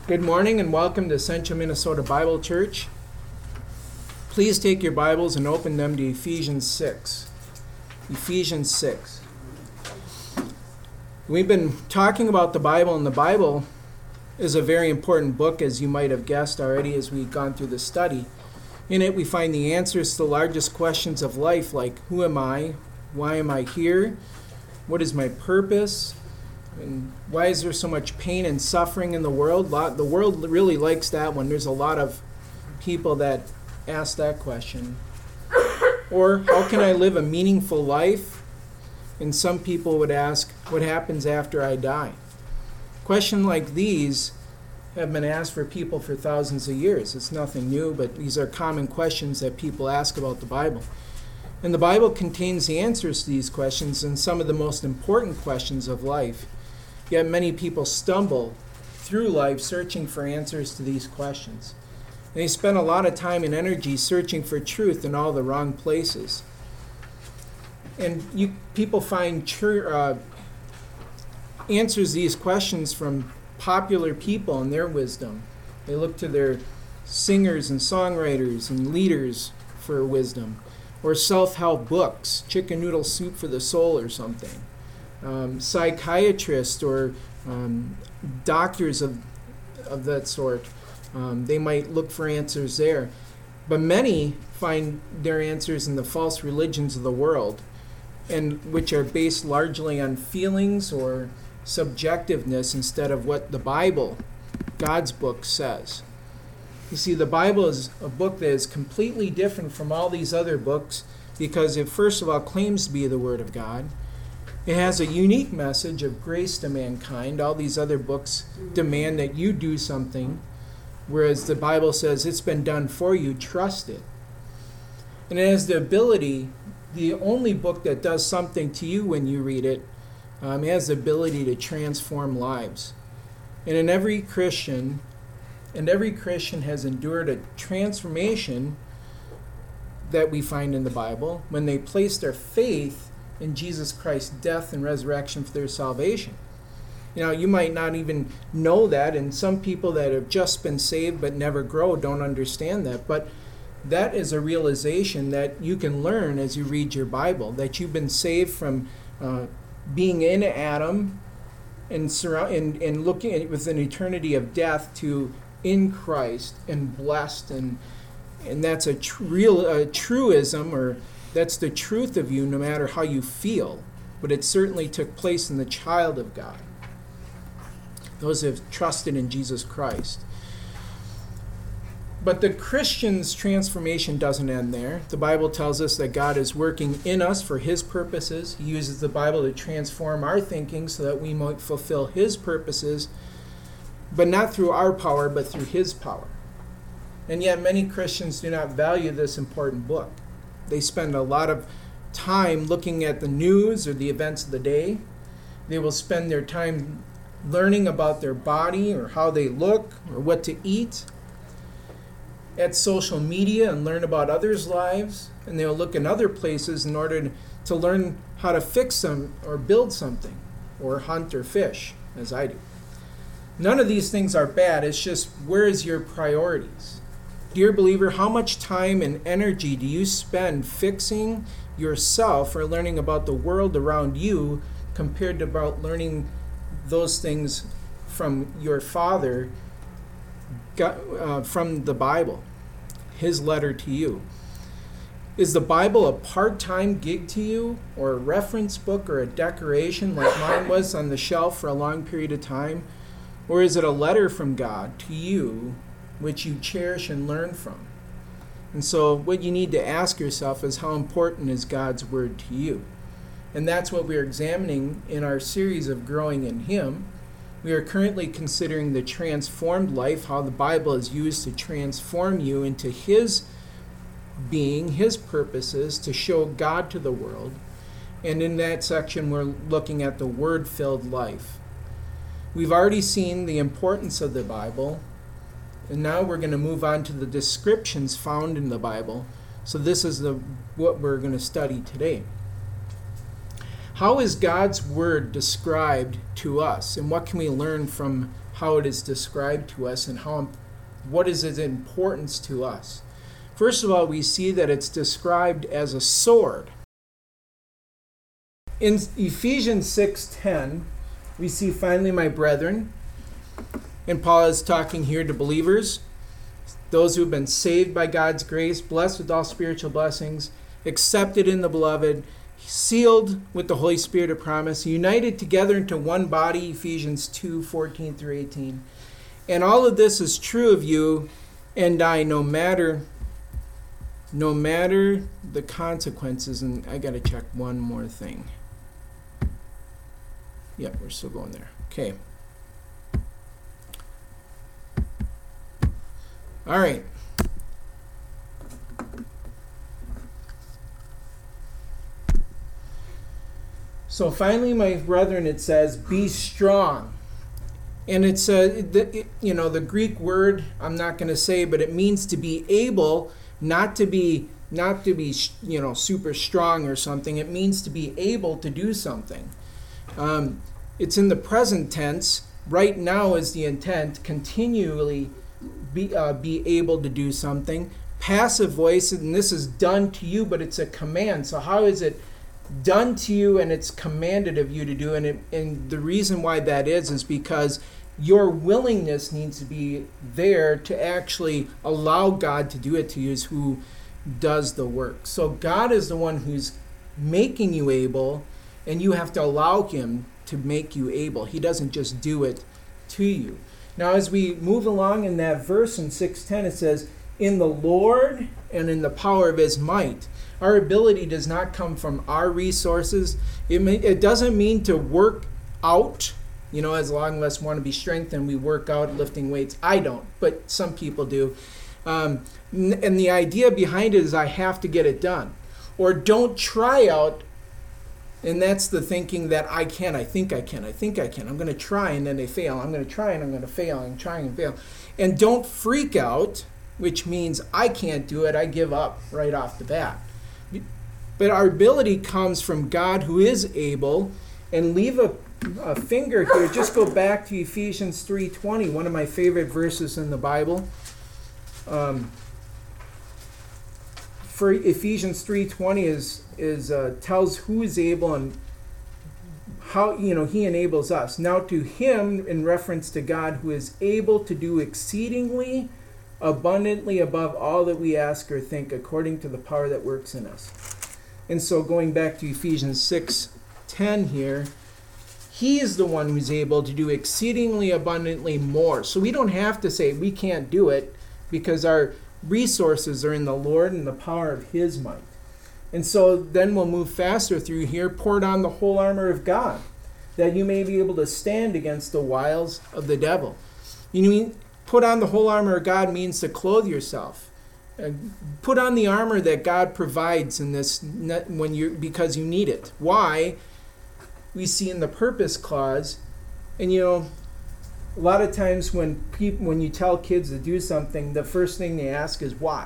Good morning and welcome to Central Minnesota Bible Church. Please take your Bibles and open them to Ephesians 6. Ephesians 6. We've been talking about the Bible, and the Bible is a very important book, as you might have guessed already as we've gone through the study. In it, we find the answers to the largest questions of life, like who am I? Why am I here? What is my purpose? And why is there so much pain and suffering in the world? The world really likes that one. There's a lot of people that ask that question. Or how can I live a meaningful life? And some people would ask, what happens after I die? Questions like these have been asked for people for thousands of years. It's nothing new, but these are common questions that people ask about the Bible. And the Bible contains the answers to these questions and some of the most important questions of life. Yet many people stumble through life searching for answers to these questions. And they spend a lot of time and energy searching for truth in all the wrong places. And people find answers to these questions from popular people and their wisdom. They look to their singers and songwriters and leaders for wisdom. Or self-help books, Chicken Noodle Soup for the Soul or something. Psychiatrists or doctors of that sort. They might look for answers there. But many find their answers in the false religions of the world, and which are based largely on feelings or subjectiveness instead of what the Bible, God's book, says. You see, the Bible is a book that is completely different from all these other books because it, first of all, claims to be the Word of God. It has a unique message of grace to mankind. All these other books demand that you do something, whereas the Bible says it's been done for you, trust it. And it has the ability, the only book that does something to you when you read it, it has the ability to transform lives. And every Christian has endured a transformation that we find in the Bible when they place their faith in Jesus Christ's death and resurrection for their salvation. You know, you might not even know that, and some people that have just been saved but never grow don't understand that. But that is a realization that you can learn as you read your Bible, that you've been saved from being in Adam and looking at with an eternity of death to in Christ and blessed, and that's a truism, or that's the truth of you no matter how you feel, but it certainly took place in the child of God, those who have trusted in Jesus Christ. But the Christian's transformation doesn't end there. The Bible tells us that God is working in us for His purposes. He uses the Bible to transform our thinking so that we might fulfill His purposes, but not through our power, but through His power. And yet many Christians do not value this important book. They spend a lot of time looking at the news or the events of the day. They will spend their time learning about their body or how they look or what to eat, at social media and learn about others' lives. And they'll look in other places in order to learn how to fix them or build something or hunt or fish, as I do. None of these things are bad. It's just, where is your priorities? Dear believer, how much time and energy do you spend fixing yourself or learning about the world around you compared to about learning those things from your Father, from the Bible, His letter to you? Is the Bible a part-time gig to you, or a reference book or a decoration like mine was on the shelf for a long period of time? Or is it a letter from God to you which you cherish and learn from? And so what you need to ask yourself is, how important is God's Word to you? And that's what we're examining in our series of Growing in Him. We are currently considering the transformed life, how the Bible is used to transform you into His being, His purposes, to show God to the world. And in that section, we're looking at the Word-filled life. We've already seen the importance of the Bible, and now we're going to move on to the descriptions found in the Bible. So this is what we're going to study today. How is God's word described to us, and what can we learn from how it is described to us, and what is its importance to us? First of all, we see that it's described as a sword. In Ephesians 6:10, we see, finally, my brethren, and Paul is talking here to believers, those who have been saved by God's grace, blessed with all spiritual blessings, accepted in the beloved, sealed with the Holy Spirit of promise, united together into one body, Ephesians 2:14 through 18. And all of this is true of you and I, no matter the consequences. And I got to check one more thing. Yep, we're still going there. Okay. All right. So finally, my brethren, it says, be strong. And it's the Greek word, I'm not going to say, but it means to be able, not to be super strong or something. It means to be able to do something. It's in the present tense. Right now is the intent. Continually be able to do something. Passive voice, and this is done to you, but it's a command. So how is it done to you and it's commanded of you to do? And the reason why that is because your willingness needs to be there to actually allow God to do it to you, is who does the work. So God is the one who's making you able, and you have to allow him to make you able. He doesn't just do it to you. Now, as we move along in that verse in 6:10, it says, in the Lord and in the power of his might. Our ability does not come from our resources. It doesn't mean to work out, as long as we want to be strengthened, we work out lifting weights. I don't, but some people do. And the idea behind it is I have to get it done. Or don't try out. And that's the thinking that I think I can. I'm going to try, and then they fail. I'm going to try, and I'm going to fail. I'm trying and fail. And don't freak out, which means I can't do it. I give up right off the bat. But our ability comes from God, who is able. And leave a finger here. Just go back to Ephesians 3:20, one of my favorite verses in the Bible. For Ephesians 3:20 is tells who is able and how he enables us. Now to him, in reference to God, who is able to do exceedingly abundantly above all that we ask or think, according to the power that works in us. And so going back to Ephesians 6:10 here, he is the one who's able to do exceedingly abundantly more. So we don't have to say we can't do it, because our resources are in the Lord and the power of his might. And so then we'll move faster through here. Pour on the whole armor of God, that you may be able to stand against the wiles of the devil. Put on the whole armor of God means to clothe yourself. Put on the armor that God provides in this because you need it. Why? We see in the purpose clause, and a lot of times when you tell kids to do something, the first thing they ask is why,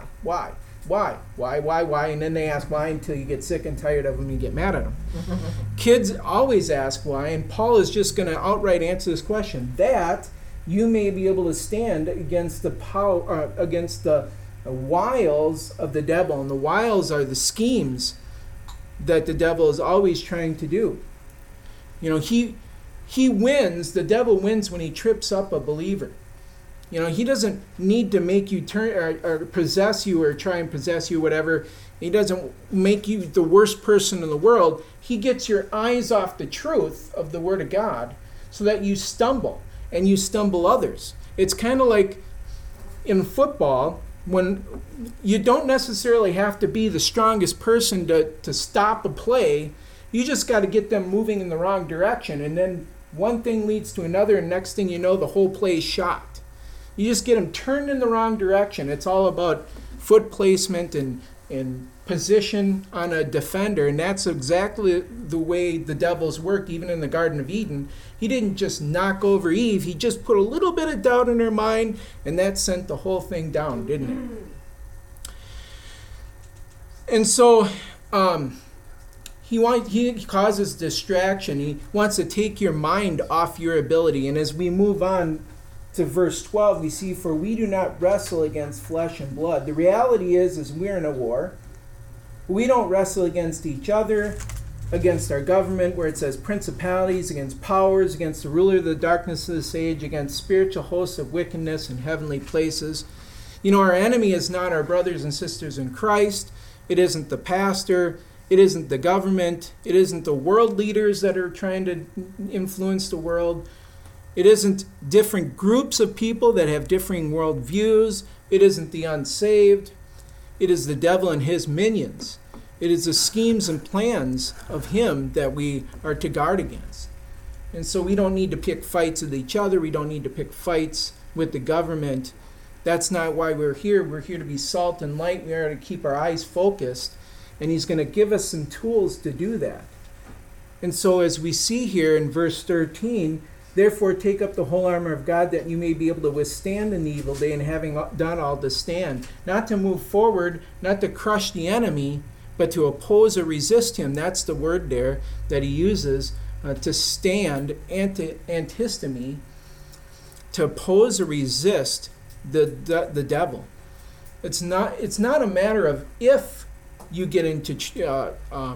and then they ask why until you get sick and tired of them and you get mad at them. Kids always ask why, and Paul is just going to outright answer this question: that you may be able to stand against the power, against the wiles of the devil. And the wiles are the schemes that the devil is always trying to do. He wins, the devil wins when he trips up a believer. He doesn't need to make you turn or possess you or try and possess you, whatever. He doesn't make you the worst person in the world. He gets your eyes off the truth of the Word of God so that you stumble, and you stumble others. It's kind of like in football, when you don't necessarily have to be the strongest person to stop a play. You just got to get them moving in the wrong direction, and then one thing leads to another, and next thing you know, the whole play is shot. You just get them turned in the wrong direction. It's all about foot placement and position on a defender, and that's exactly the way the devil's worked, even in the Garden of Eden. He didn't just knock over Eve. He just put a little bit of doubt in her mind, and that sent the whole thing down, didn't it? And so he causes distraction. He wants to take your mind off your ability. And as we move on to verse 12, we see, for we do not wrestle against flesh and blood. The reality is we're in a war. We don't wrestle against each other, against our government, where it says principalities, against powers, against the ruler of the darkness of this age, against spiritual hosts of wickedness in heavenly places. You know, our enemy is not our brothers and sisters in Christ. It isn't the pastor. It isn't the government. It isn't the world leaders that are trying to influence the world. It isn't different groups of people that have differing worldviews. It isn't the unsaved. It is the devil and his minions. It is the schemes and plans of him that we are to guard against. And so we don't need to pick fights with each other. We don't need to pick fights with the government. That's not why we're here. We're here to be salt and light. We are to keep our eyes focused. And he's going to give us some tools to do that. And so as we see here in verse 13, therefore take up the whole armor of God that you may be able to withstand in the evil day, and having done all to stand. Not to move forward, not to crush the enemy, but to oppose or resist him. That's the word there that he uses, to stand, antistemi, to oppose or resist the devil. It's not a matter of if you get into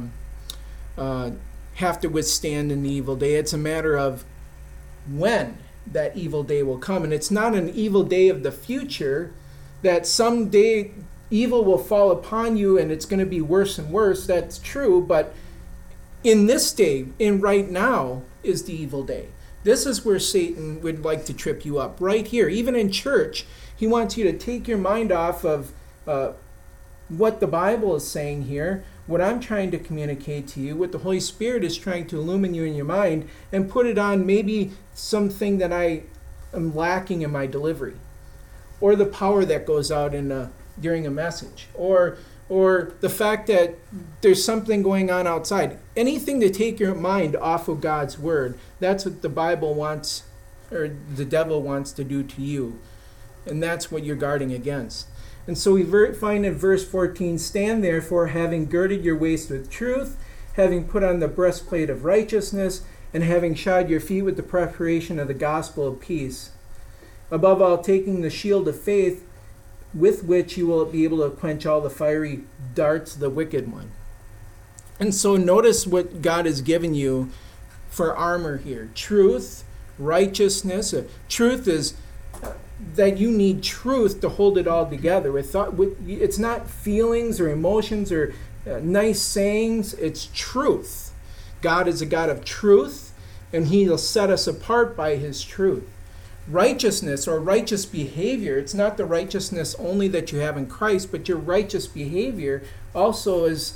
have to withstand in the evil day. It's a matter of when that evil day will come. And it's not an evil day of the future, that someday evil will fall upon you and it's going to be worse and worse. That's true, but in this day, in right now, is the evil day. This is where Satan would like to trip you up, right here. Even in church, he wants you to take your mind off of what the Bible is saying here, what I'm trying to communicate to you, what the Holy Spirit is trying to illumine you in your mind, and put it on maybe something that I am lacking in my delivery, or the power that goes out during a message, or the fact that there's something going on outside. Anything to take your mind off of God's Word. That's what the Bible wants, or the devil wants to do to you. And that's what you're guarding against. And so we find in verse 14, stand therefore, having girded your waist with truth, having put on the breastplate of righteousness, and having shod your feet with the preparation of the gospel of peace. Above all, taking the shield of faith, with which you will be able to quench all the fiery darts of the wicked one. And so notice what God has given you for armor here. Truth, righteousness. Truth is that you need truth to hold it all together. It's not feelings or emotions or nice sayings. It's truth. God is a God of truth, and he'll set us apart by his truth. Righteousness or righteous behavior, it's not the righteousness only that you have in Christ, but your righteous behavior also is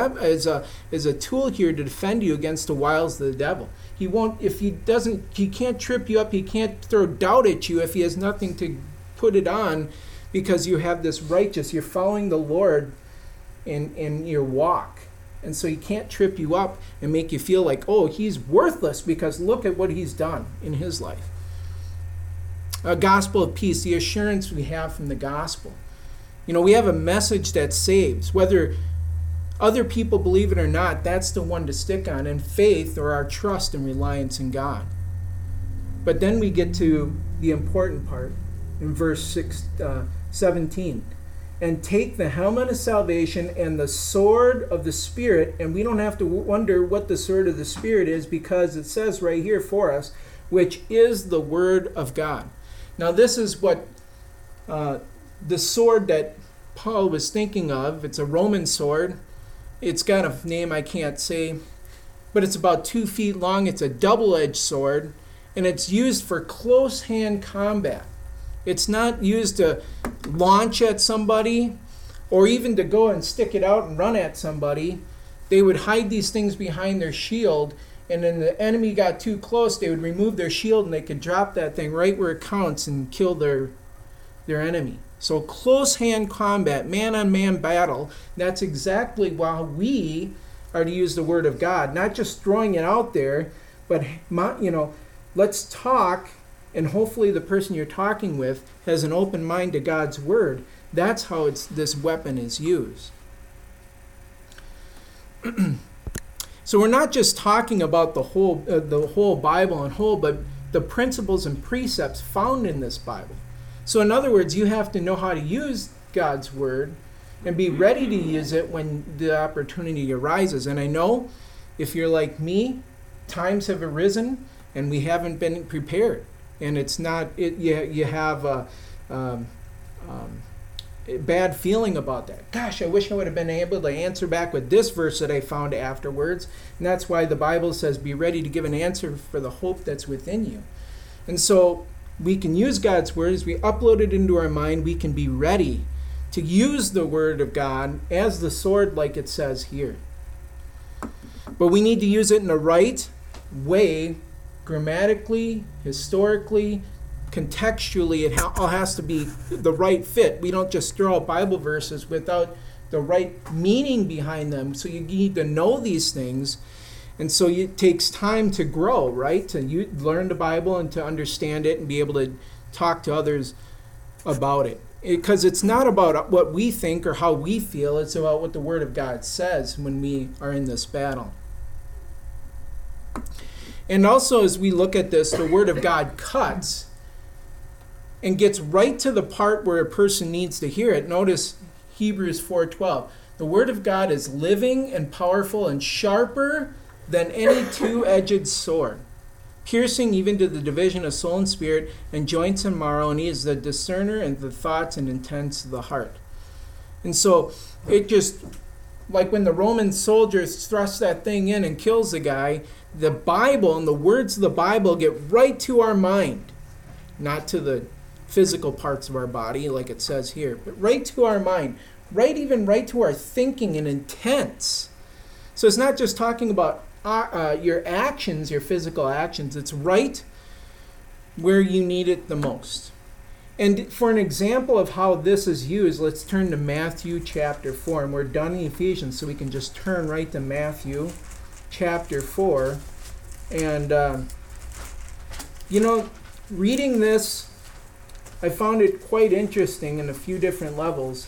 a tool here to defend you against the wiles of the devil. He can't trip you up, he can't throw doubt at you if he has nothing to put it on, because you have this righteous, you're following the Lord in your walk. And so he can't trip you up and make you feel like, oh, he's worthless because look at what he's done in his life. A gospel of peace, the assurance we have from the gospel. You know, we have a message that saves. Whether other people believe it or not, that's the one to stick on, and faith, or our trust and reliance in God. But then we get to the important part in verse 17. And take the helmet of salvation and the sword of the Spirit. And we don't have to wonder what the sword of the Spirit is, because it says right here for us, which is the word of God. Now this is what the sword that Paul was thinking of. It's a Roman sword. It's got a name I can't say, but it's about 2 feet long. It's a double-edged sword, and it's used for close-hand combat. It's not used to launch at somebody or even to go and stick it out and run at somebody. They would hide these things behind their shield, and when the enemy got too close, they would remove their shield and they could drop that thing right where it counts and kill their enemy. So close hand combat, man-on-man battle, that's exactly why we are to use the Word of God. Not just throwing it out there, but let's talk, and hopefully the person you're talking with has an open mind to God's Word. That's how this weapon is used. So we're not just talking about the whole Bible in whole, but the principles and precepts found in this Bible. So in other words, you have to know how to use God's word and be ready to use it when the opportunity arises. And I know if you're like me, times have arisen and we haven't been prepared. And it's not, you have a bad feeling about that. Gosh, I wish I would have been able to answer back with this verse that I found afterwards. And that's why the Bible says, be ready to give an answer for the hope that's within you. And so we can use God's word. As we upload it into our mind, we can be ready to use the word of God as the sword, like it says here. But we need to use it in the right way, grammatically, historically, contextually. It all has to be the right fit. We don't just throw out Bible verses without the right meaning behind them. So you need to know these things. And so it takes time to grow, right? To learn the Bible and to understand it and be able to talk to others about it. Because it's not about what we think or how we feel. It's about what the Word of God says when we are in this battle. And also, as we look at this, the Word of God cuts and gets right to the part where a person needs to hear it. Notice Hebrews 4:12. The Word of God is living and powerful and sharper than any two-edged sword, piercing even to the division of soul and spirit and joints and marrow, and he is the discerner of the thoughts and intents of the heart. And so it just, like when the Roman soldiers thrust that thing in and kills the guy, the Bible and the words of the Bible get right to our mind, not to the physical parts of our body like it says here, but right to our mind, right to our thinking and intents. So it's not just talking about your actions, your physical actions. It's right where you need it the most. And for an example of how this is used, let's turn to Matthew chapter 4. And we're done in Ephesians, so we can just turn right to Matthew chapter 4. And, reading this, I found it quite interesting in a few different levels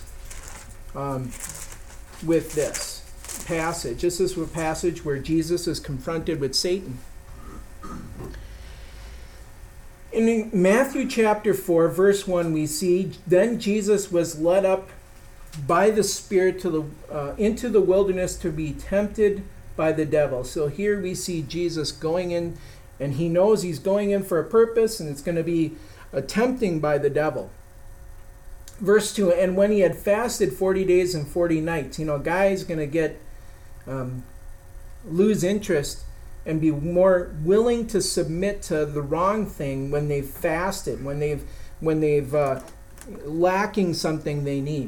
with this passage. This is a passage where Jesus is confronted with Satan. In Matthew chapter 4, verse 1, we see, then Jesus was led up by the Spirit into the wilderness to be tempted by the devil. So here we see Jesus going in, and he knows he's going in for a purpose, and it's going to be a tempting by the devil. Verse 2, and when he had fasted 40 days and 40 nights, a guy's going to lose interest and be more willing to submit to the wrong thing when they've fasted, when they've lacking something they need.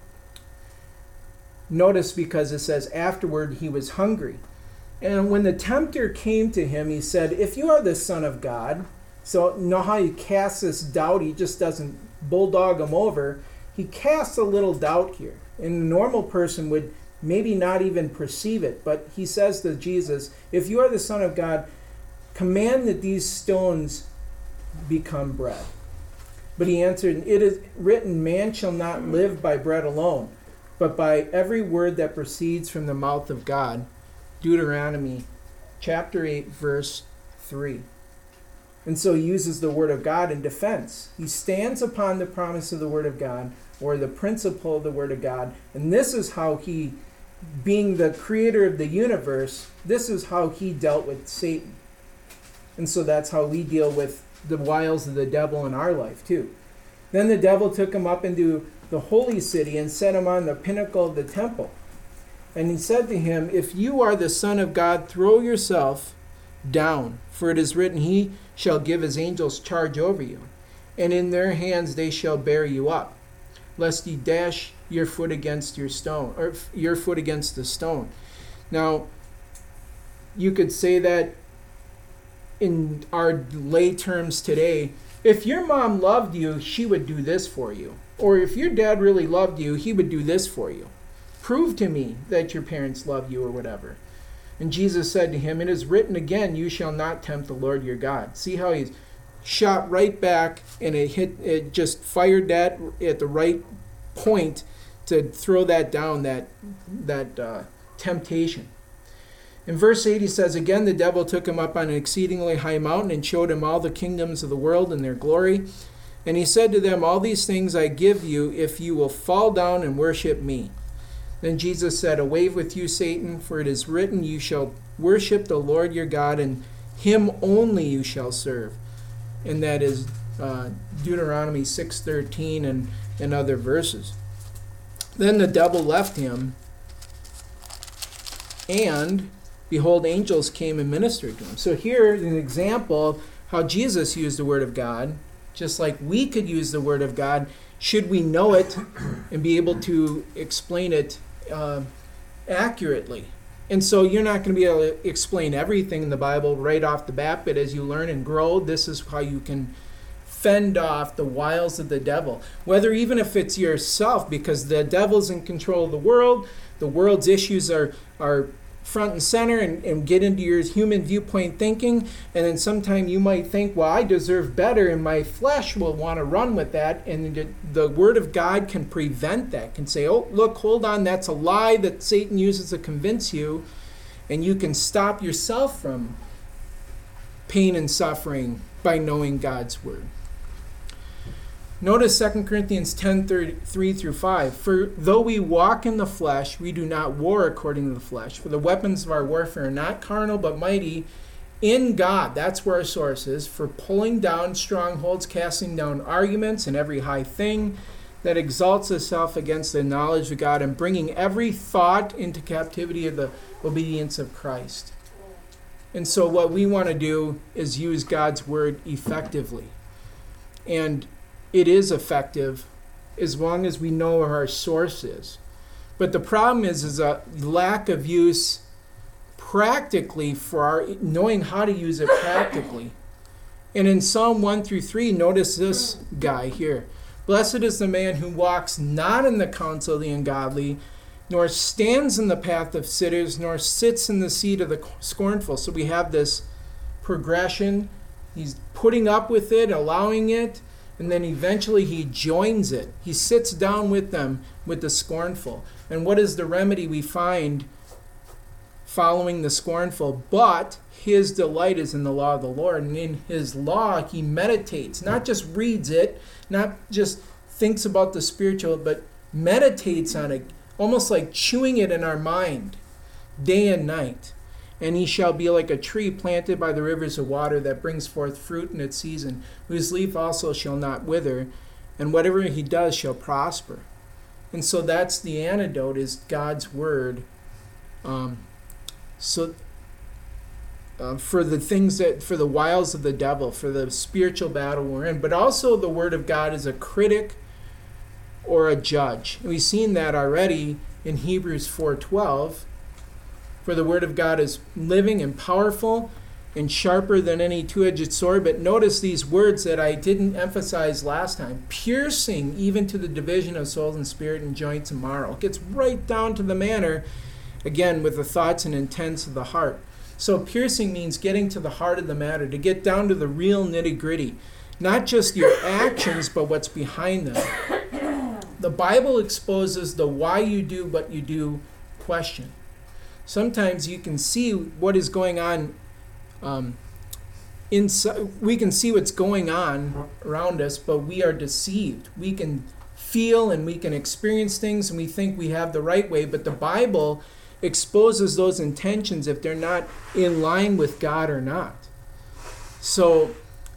Notice, because it says afterward he was hungry. And when the tempter came to him, he said, if you are the Son of God, so know how he casts this doubt, he just doesn't bulldog him over. He casts a little doubt here. And a normal person would maybe not even perceive it, but he says to Jesus, if you are the Son of God, command that these stones become bread. But he answered, it is written, man shall not live by bread alone, but by every word that proceeds from the mouth of God. Deuteronomy chapter 8, verse 3. And so he uses the Word of God in defense. He stands upon the promise of the Word of God, or the principle of the Word of God, and this is how he, being the creator of the universe, this is how he dealt with Satan. And so that's how we deal with the wiles of the devil in our life too. Then the devil took him up into the holy city and set him on the pinnacle of the temple. And he said to him, if you are the Son of God, throw yourself down, for it is written, he shall give his angels charge over you, and in their hands they shall bear you up, lest ye dash your foot against your stone, or your foot against the stone. Now, you could say that in our lay terms today, if your mom loved you, she would do this for you. Or if your dad really loved you, he would do this for you. Prove to me that your parents love you, or whatever. And Jesus said to him, it is written again, you shall not tempt the Lord your God. See how he's shot right back, and it just fired that at the right point to throw that down, that temptation. In verse 8 he says, "Again the devil took him up on an exceedingly high mountain and showed him all the kingdoms of the world and their glory. And he said to them, 'All these things I give you if you will fall down and worship me.' Then Jesus said, 'Away with you, Satan, for it is written, you shall worship the Lord your God, and him only you shall serve.'" And that is Deuteronomy 6:13 and other verses. Then the devil left him, and behold, angels came and ministered to him. So here is an example of how Jesus used the Word of God, just like we could use the Word of God, should we know it and be able to explain it accurately. And so you're not going to be able to explain everything in the Bible right off the bat, but as you learn and grow, this is how you can fend off the wiles of the devil. Whether even if it's yourself, because the devil's in control of the world's issues are front and center and get into your human viewpoint thinking, and then sometime you might think, well, I deserve better, and my flesh will want to run with that, and the Word of God can prevent that, can say, oh, look, hold on, that's a lie that Satan uses to convince you, and you can stop yourself from pain and suffering by knowing God's Word. Notice 2 Corinthians 10:3-5. "For though we walk in the flesh, we do not war according to the flesh. For the weapons of our warfare are not carnal, but mighty in God." That's where our source is. "For pulling down strongholds, casting down arguments, and every high thing that exalts itself against the knowledge of God, and bringing every thought into captivity of the obedience of Christ." And so what we want to do is use God's Word effectively. And it is effective as long as we know where our source is. But the problem is a lack of use practically for our knowing how to use it practically. And in Psalm 1-3, notice this guy here. "Blessed is the man who walks not in the counsel of the ungodly, nor stands in the path of sinners, nor sits in the seat of the scornful." So we have this progression. He's putting up with it, allowing it, and then eventually he joins it. He sits down with them, with the scornful. And what is the remedy we find following the scornful? "But his delight is in the law of the Lord." And in his law he meditates, not just reads it, not just thinks about the spiritual, but meditates on it, almost like chewing it in our mind, day and night. "And he shall be like a tree planted by the rivers of water that brings forth fruit in its season, whose leaf also shall not wither, and whatever he does shall prosper." And so that's the antidote, is God's Word. For the things for the wiles of the devil, for the spiritual battle we're in, but also the Word of God is a critic or a judge. And we've seen that already in Hebrews 4:12. "For the Word of God is living and powerful and sharper than any two-edged sword." But notice these words that I didn't emphasize last time. "Piercing even to the division of soul and spirit and joints and marrow." It gets right down to the manner, again, with the thoughts and intents of the heart. So piercing means getting to the heart of the matter, to get down to the real nitty-gritty. Not just your actions, but what's behind them. The Bible exposes the why you do what you do question. Sometimes you can see what is going on inside. We can see what's going on around us, but we are deceived. We can feel and we can experience things, and we think we have the right way, but the Bible exposes those intentions if they're not in line with God or not. So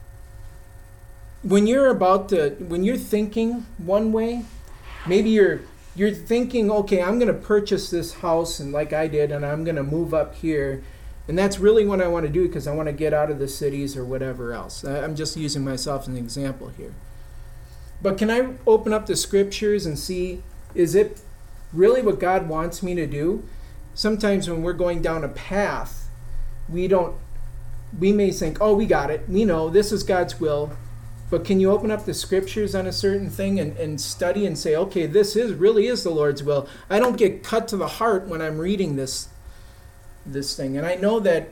when you're thinking one way, maybe you're thinking, okay, I'm going to purchase this house, and like I did, and I'm going to move up here, and that's really what I want to do because I want to get out of the cities or whatever else. I'm just using myself as an example here. But can I open up the scriptures and see, is it really what God wants me to do? Sometimes when we're going down a path, we may think, oh, we got it. We know this is God's will. But can you open up the scriptures on a certain thing and study and say, okay, this really is the Lord's will. I don't get cut to the heart when I'm reading this thing. And I know that,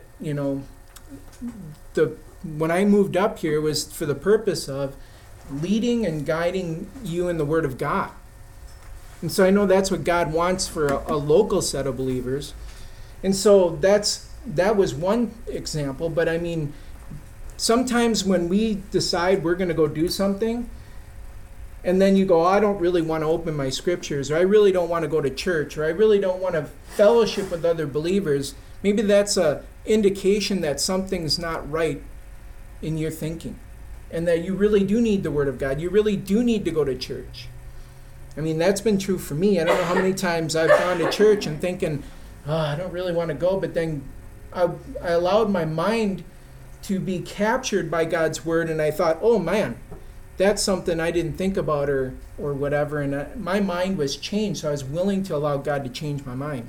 when I moved up here was for the purpose of leading and guiding you in the Word of God. And so I know that's what God wants for a local set of believers. And so that was one example. But I mean, sometimes when we decide we're going to go do something, and then you go, I don't really want to open my scriptures, or I really don't want to go to church, or I really don't want to fellowship with other believers, maybe that's a indication that something's not right in your thinking, and that you really do need the Word of God. You really do need to go to church. I mean, that's been true for me. I don't know how many times I've gone to church and thinking, I don't really want to go, but then I allowed my mind to be captured by God's Word, and I thought, oh man, that's something I didn't think about or whatever, and my mind was changed, so I was willing to allow God to change my mind.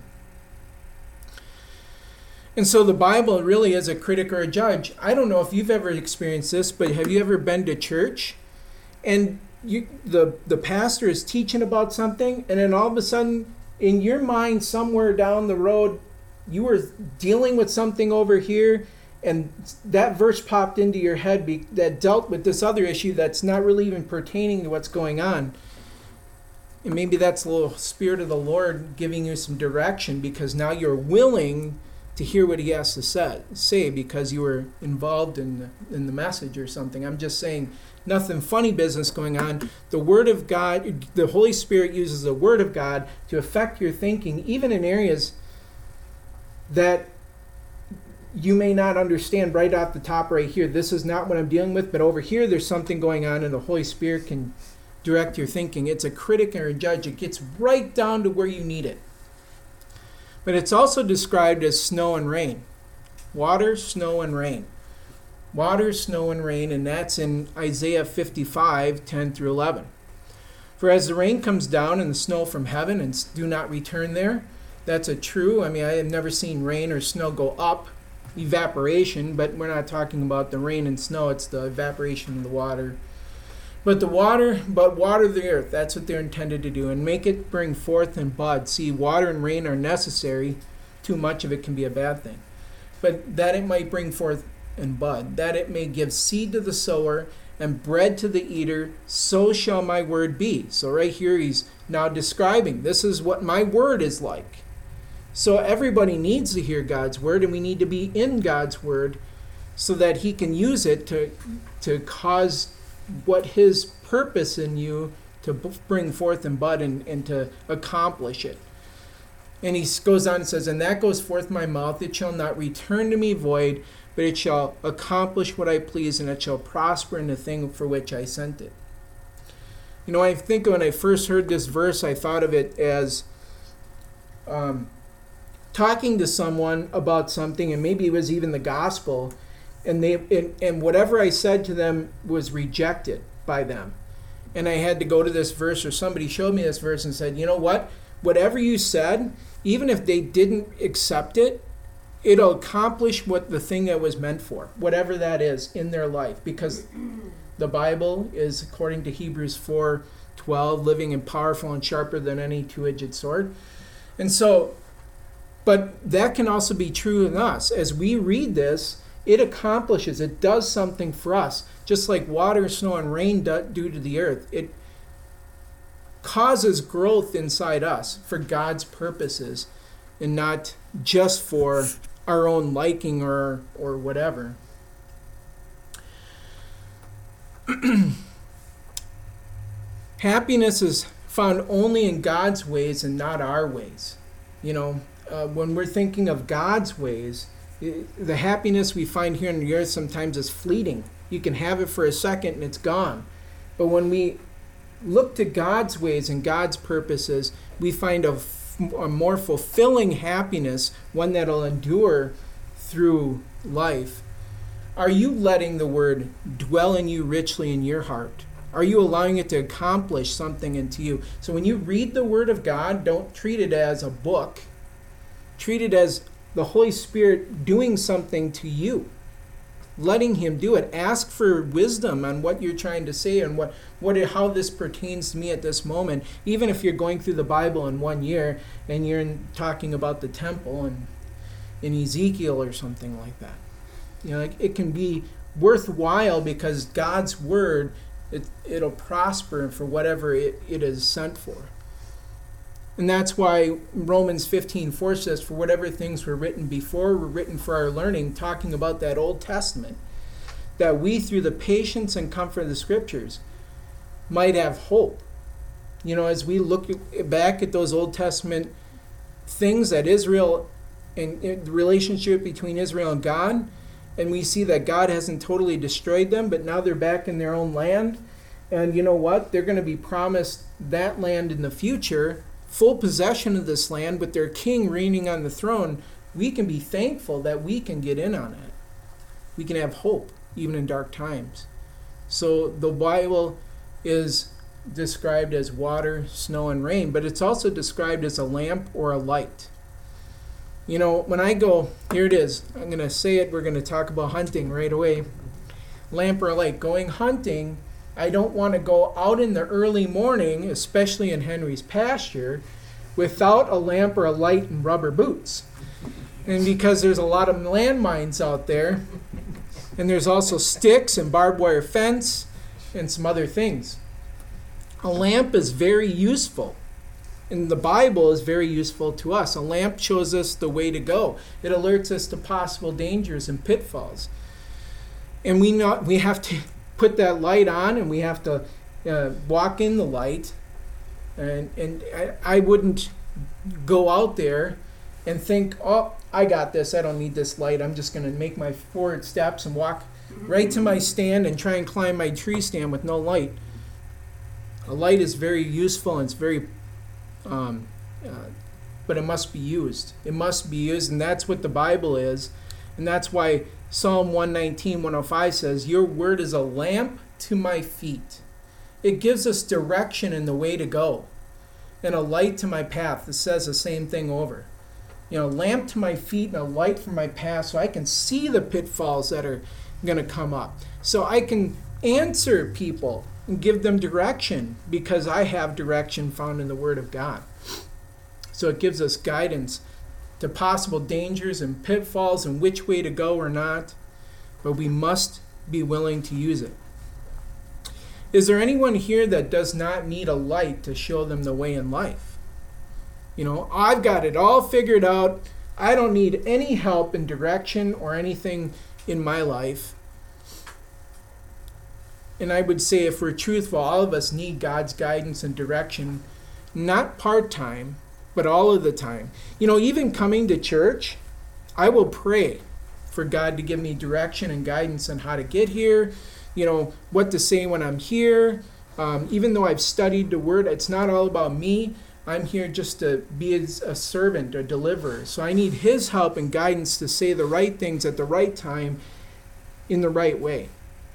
And so the Bible really is a critic or a judge. I don't know if you've ever experienced this, but have you ever been to church and the pastor is teaching about something, and then all of a sudden in your mind somewhere down the road you were dealing with something over here, and that verse popped into your head that dealt with this other issue that's not really even pertaining to what's going on. And maybe that's the little Spirit of the Lord giving you some direction, because now you're willing to hear what he has to say because you were involved in the message or something. I'm just saying, nothing funny business going on. The Word of God, the Holy Spirit uses the Word of God to affect your thinking, even in areas that you may not understand right off the top right here. This is not what I'm dealing with, but over here there's something going on, and the Holy Spirit can direct your thinking. It's a critic or a judge. It gets right down to where you need it. But it's also described as snow and rain. Water, snow, and rain. Water, snow, and rain, and that's in Isaiah 55, 10 through 11. For as the rain comes down and the snow from heaven and do not return there, that's a true. I mean, I have never seen rain or snow go up, evaporation, but we're not talking about the rain and snow, it's the evaporation of the water. But water the earth, that's what they're intended to do, and make it bring forth and bud. See, water and rain are necessary. Too much of it can be a bad thing. But that it might bring forth and bud, that it may give seed to the sower and bread to the eater, so shall my word be. So right here he's now describing, this is what my word is like. So everybody needs to hear God's word, and we need to be in God's word so that he can use it to cause what his purpose in you to bring forth and bud and to accomplish it. And he goes on and says, and that goes forth my mouth, it shall not return to me void, but it shall accomplish what I please, and it shall prosper in the thing for which I sent it. You know, I think when I first heard this verse, I thought of it as talking to someone about something, and maybe it was even the gospel, and whatever I said to them was rejected by them. And I had to go to this verse, or somebody showed me this verse and said, you know what? Whatever you said, even if they didn't accept it, it'll accomplish what the thing that was meant for, whatever that is in their life. Because the Bible is, according to Hebrews 4:12, living and powerful and sharper than any two-edged sword. And so, but that can also be true in us. As we read this, it accomplishes, it does something for us. Just like water, snow, and rain do to the earth. It causes growth inside us for God's purposes and not just for our own liking or whatever. Happiness is found only in God's ways and not our ways. You know, when we're thinking of God's ways, the happiness we find here on the earth sometimes is fleeting. You can have it for a second and it's gone. But when we look to God's ways and God's purposes, we find a more fulfilling happiness, one that'll endure through life. Are you letting the word dwell in you richly in your heart? Are you allowing it to accomplish something into you? So when you read the word of God, don't treat it as a book. Treat it as the Holy Spirit doing something to you, letting him do it. Ask for wisdom on what you're trying to say and how this pertains to me at this moment. Even if you're going through the Bible in 1 year and you're talking about the temple and in Ezekiel or something like that. You know, it can be worthwhile because God's word, it'll prosper for whatever it is sent for. And that's why Romans 15:4 says, for whatever things were written before were written for our learning, talking about that Old Testament, that we, through the patience and comfort of the Scriptures, might have hope. You know, as we look back at those Old Testament things that Israel, and the relationship between Israel and God, and we see that God hasn't totally destroyed them, but now they're back in their own land. And you know what? They're going to be promised that land in the future, full possession of this land with their king reigning on the throne. We can be thankful that we can get in on it. We can have hope even in dark times. So the Bible is described as water, snow, and rain, but it's also described as a lamp or a light. You know, when I go, here it is, I'm going to say it, we're going to talk about hunting right away. Lamp or light. Going hunting, I don't want to go out in the early morning, especially in Henry's pasture, without a lamp or a light and rubber boots. And because there's a lot of landmines out there, and there's also sticks and barbed wire fence and some other things. A lamp is very useful. And the Bible is very useful to us. A lamp shows us the way to go. It alerts us to possible dangers and pitfalls. And we have to put that light on, and we have to walk in the light. And I wouldn't go out there and think, oh, I got this. I don't need this light. I'm just going to make my forward steps and walk right to my stand and try and climb my tree stand with no light. A light is very useful, and it's very but it must be used. It must be used, and that's what the Bible is. And that's why Psalm 119, 105 says, your word is a lamp to my feet. It gives us direction in the way to go, and a light to my path. It says the same thing over. You know, lamp to my feet and a light for my path, so I can see the pitfalls that are going to come up. So I can answer people and give them direction, because I have direction found in the Word of God. So it gives us guidance to possible dangers and pitfalls and which way to go or not, but we must be willing to use it. Is there anyone here that does not need a light to show them the way in life? You know, I've got it all figured out. I don't need any help in direction or anything in my life. And I would say, if we're truthful, all of us need God's guidance and direction, not part-time, but all of the time. You know, even coming to church, I will pray for God to give me direction and guidance on how to get here, you know, what to say when I'm here. Even though I've studied the Word, it's not all about me. I'm here just to be a servant or deliverer. So I need His help and guidance to say the right things at the right time in the right way.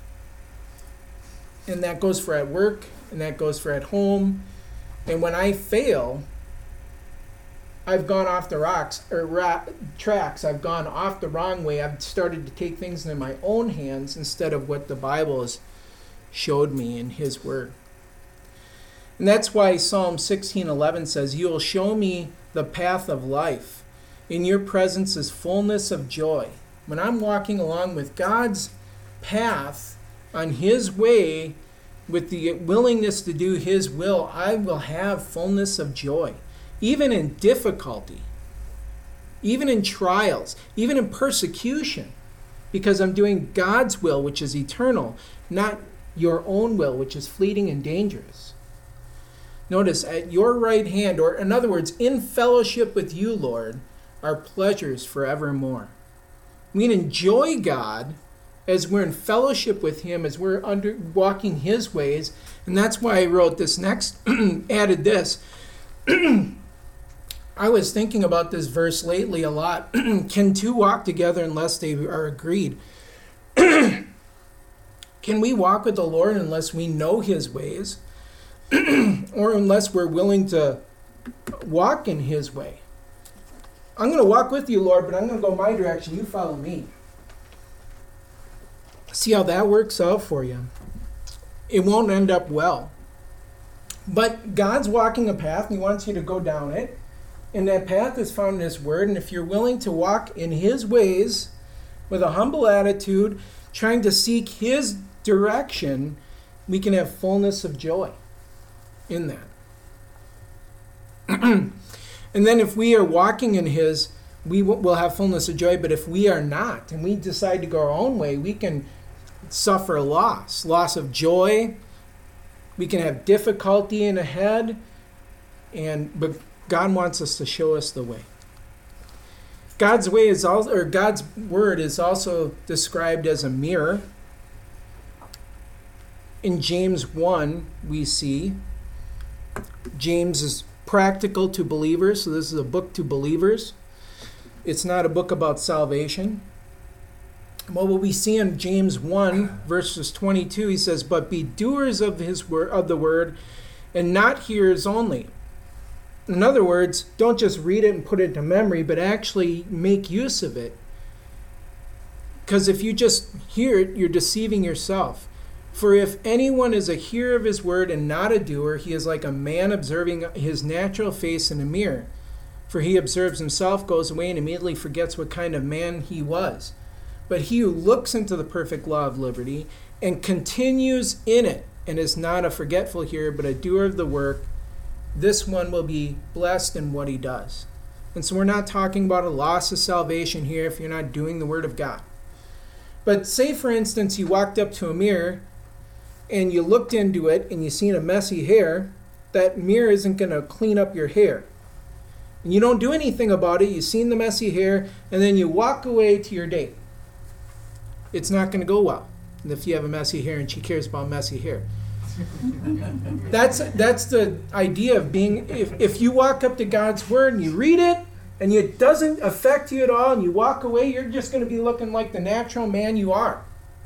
And that goes for at work, and that goes for at home. And when I fail, I've gone off the tracks. I've gone off the wrong way. I've started to take things in my own hands instead of what the Bible has showed me in His Word. And that's why Psalm 16:11 says, you will show me the path of life. In your presence is fullness of joy. When I'm walking along with God's path, on His way, with the willingness to do His will, I will have fullness of joy. Even in difficulty, even in trials, even in persecution, because I'm doing God's will, which is eternal, not your own will, which is fleeting and dangerous. Notice, at your right hand, or in other words, in fellowship with you, Lord, are pleasures forevermore. We can enjoy God as we're in fellowship with Him, as we're walking His ways. And that's why I wrote this next, added this. I was thinking about this verse lately a lot. Can two walk together unless they are agreed? Can we walk with the Lord unless we know His ways? Or unless we're willing to walk in His way? I'm going to walk with you, Lord, but I'm going to go my direction. You follow me. See how that works out for you. It won't end up well. But God's walking a path, and He wants you to go down it. And that path is found in His Word. And if you're willing to walk in His ways with a humble attitude, trying to seek His direction, we can have fullness of joy in that. And then if we are walking in his, we will have fullness of joy. But if we are not, and we decide to go our own way, we can suffer loss of joy. We can have difficulty in ahead. But God wants us to show us the way. God's way is also, or God's word is also described as a mirror. In James 1, we see James is practical to believers, so this is a book to believers. It's not a book about salvation. Well, what we see in James 1, verses 22, he says, "But be doers of the word, and not hearers only." In other words, don't just read it and put it to memory, but actually make use of it. Because if you just hear it, you're deceiving yourself. "For if anyone is a hearer of his word and not a doer, he is like a man observing his natural face in a mirror. For he observes himself, goes away, and immediately forgets what kind of man he was. But he who looks into the perfect law of liberty and continues in it, and is not a forgetful hearer, but a doer of the work, this one will be blessed in what he does." And so we're not talking about a loss of salvation here if you're not doing the word of God. But say, for instance, you walked up to a mirror and you looked into it and you seen a messy hair, that mirror isn't going to clean up your hair. And you don't do anything about it, you've seen the messy hair, and then you walk away to your date. It's not going to go well if you have a messy hair and she cares about messy hair. That's the idea of being, if you walk up to God's word and you read it and it doesn't affect you at all and you walk away, you're just going to be looking like the natural man you are.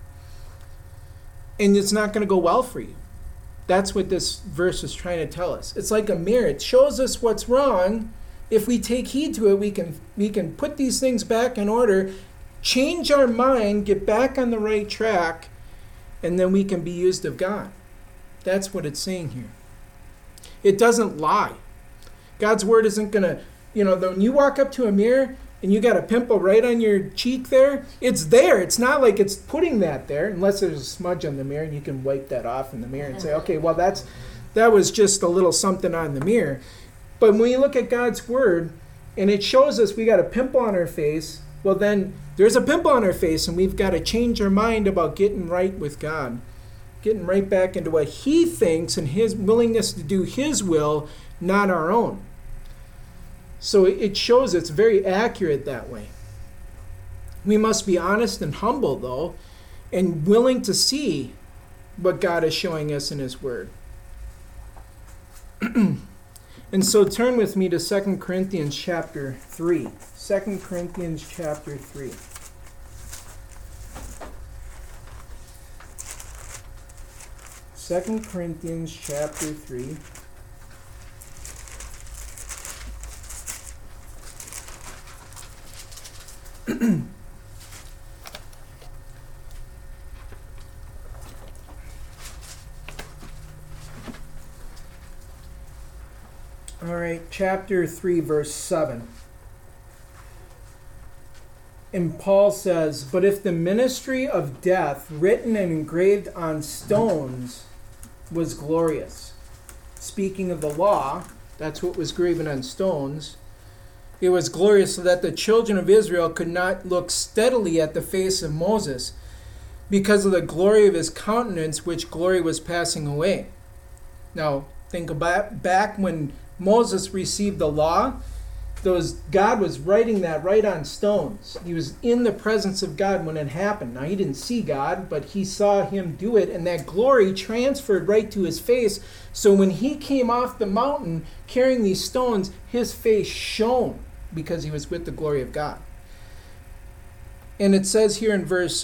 And it's not going to go well for you. That's what this verse is trying to tell us. It's like a mirror. It shows us what's wrong. If we take heed to it, we can put these things back in order, change our mind, get back on the right track, and then we can be used of God. That's what it's saying here. It doesn't lie. God's word isn't going to, when you walk up to a mirror and you got a pimple right on your cheek there, it's there. It's not like it's putting that there, unless there's a smudge on the mirror and you can wipe that off in the mirror and say, okay, well, that was just a little something on the mirror. But when we look at God's word and it shows us we got a pimple on our face, well, then there's a pimple on our face and we've got to change our mind about getting right with God, getting right back into what he thinks and his willingness to do his will, not our own. So it shows it's very accurate that way. We must be honest and humble, though, and willing to see what God is showing us in his word. And so turn with me to 2 Corinthians chapter 3. 2 Corinthians chapter 3. Second Corinthians chapter 3. All right, chapter 3, verse 7. And Paul says, "But if the ministry of death, written and engraved on stones, was glorious," speaking of the law, that's what was graven on stones, "it was glorious so that the children of Israel could not look steadily at the face of Moses because of the glory of his countenance, which glory was passing away." Now, think about back when Moses received the law, God was writing that right on stones. He was in the presence of God when it happened. Now, he didn't see God, but he saw him do it, and that glory transferred right to his face. So when he came off the mountain carrying these stones, his face shone because he was with the glory of God. And it says here in verse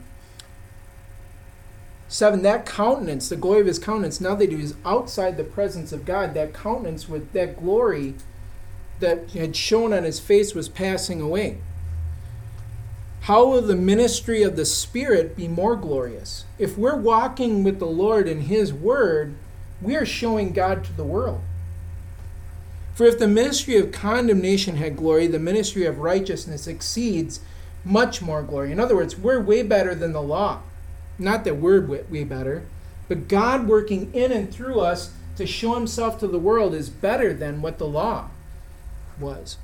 7, that countenance, the glory of his countenance, now that he was outside the presence of God, that countenance with that glory that had shone on his face was passing away. How will the ministry of the Spirit be more glorious? If we're walking with the Lord in his word, we are showing God to the world. For if the ministry of condemnation had glory, the ministry of righteousness exceeds much more glory. In other words, we're way better than the law. Not that we're way better, but God working in and through us to show himself to the world is better than what the law was.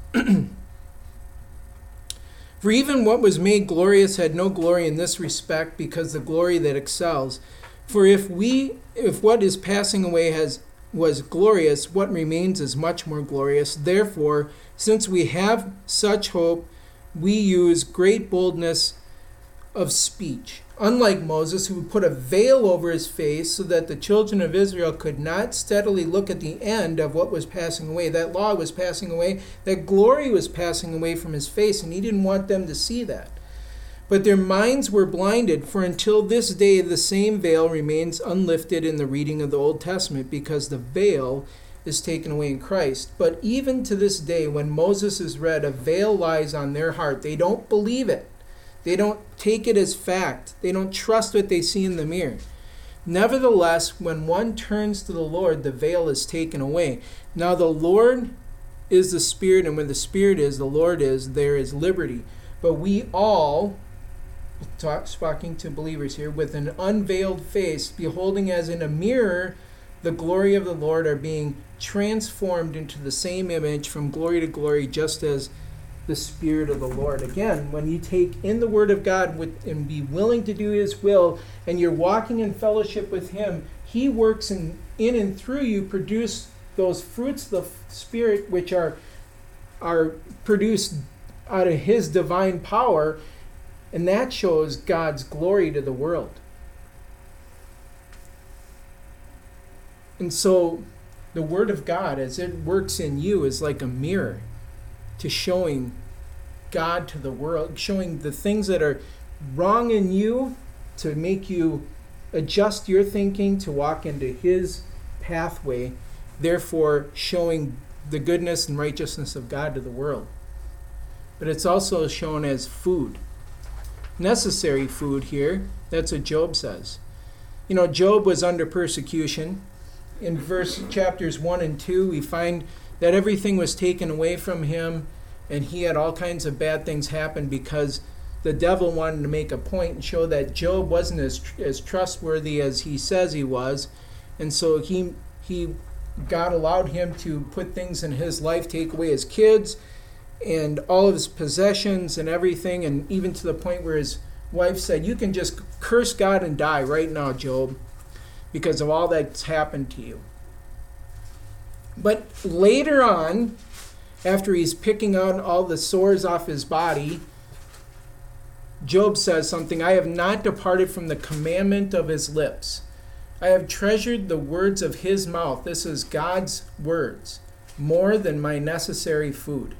For even what was made glorious had no glory in this respect, because the glory that excels. For if what is passing away was glorious, what remains is much more glorious. Therefore, since we have such hope, we use great boldness of speech. Unlike Moses, who put a veil over his face so that the children of Israel could not steadily look at the end of what was passing away. That law was passing away. That glory was passing away from his face, and he didn't want them to see that. But their minds were blinded, for until this day the same veil remains unlifted in the reading of the Old Testament, because the veil is taken away in Christ. But even to this day, when Moses is read, a veil lies on their heart. They don't believe it. They don't take it as fact. They don't trust what they see in the mirror. Nevertheless, when one turns to the Lord, the veil is taken away. Now the Lord is the Spirit, and where the Spirit is, the Lord is, there is liberty. But we all, speaking to believers here, with an unveiled face, beholding as in a mirror the glory of the Lord, are being transformed into the same image from glory to glory, just as the Spirit of the Lord. Again, when you take in the Word of God and be willing to do His will, and you're walking in fellowship with Him, He works in and through you, produce those fruits of the Spirit, which are produced out of His divine power, and that shows God's glory to the world. And so the Word of God, as it works in you, is like a mirror to showing God to the world, showing the things that are wrong in you, to make you adjust your thinking to walk into His pathway, therefore showing the goodness and righteousness of God to the world. But it's also shown as food. Necessary food here. That's what Job says. You know, Job was under persecution. In chapters 1 and 2, we find that everything was taken away from him, and he had all kinds of bad things happen because the devil wanted to make a point and show that Job wasn't as trustworthy as he says he was. And so God allowed him to put things in his life, take away his kids and all of his possessions and everything, and even to the point where his wife said, "You can just curse God and die right now, Job, because of all that's happened to you." But later on, after he's picking out all the sores off his body, Job says something, "I have not departed from the commandment of his lips. I have treasured the words of his mouth," this is God's words, "more than my necessary food."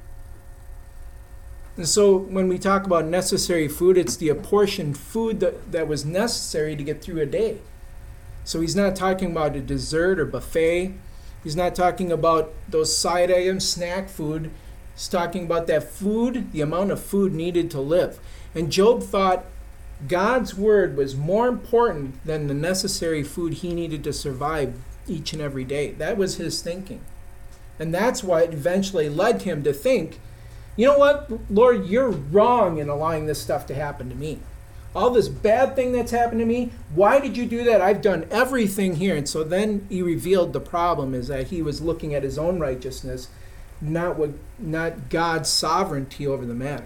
And so when we talk about necessary food, it's the apportioned food that was necessary to get through a day. So he's not talking about a dessert or buffet. He's not talking about those side items, snack food. He's talking about that food, the amount of food needed to live. And Job thought God's word was more important than the necessary food he needed to survive each and every day. That was his thinking. And that's why it eventually led him to think, you know what, Lord, you're wrong in allowing this stuff to happen to me. All this bad thing that's happened to me, why did you do that? I've done everything here. And so then he revealed the problem is that he was looking at his own righteousness, not God's sovereignty over the matter.